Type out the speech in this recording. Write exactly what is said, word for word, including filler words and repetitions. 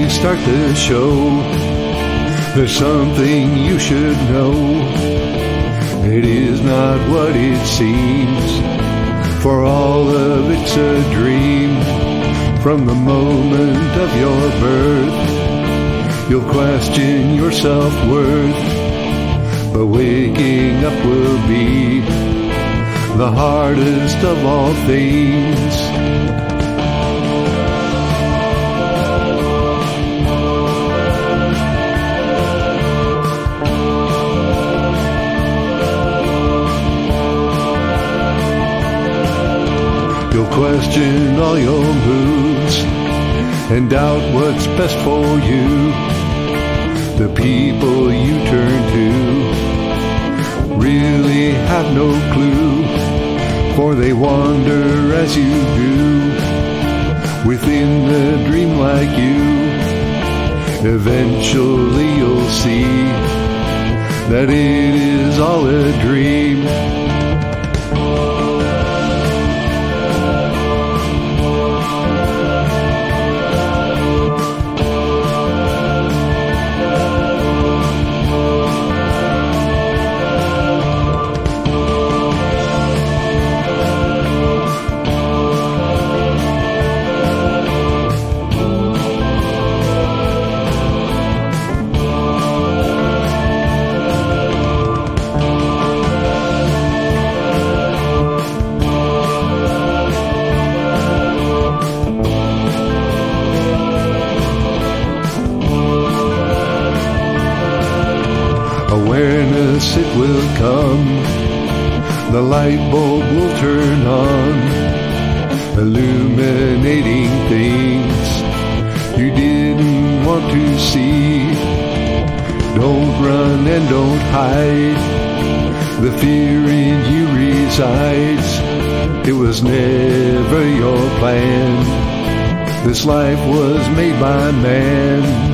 start the show, there's something you should know. It is not what it seems, for all of it's a dream. From the moment of your birth, you'll question your self-worth, but waking up will be the hardest of all things. You'll question all your moves and doubt what's best for you. The people you turn to really have no clue, for they wander as you do within the dream like you. Eventually you'll see that it is all a dream. Awareness, it will come, the light bulb will turn on, illuminating things you didn't want to see. Don't run and don't hide, the fear in you resides. It was never your plan, this life was made by man.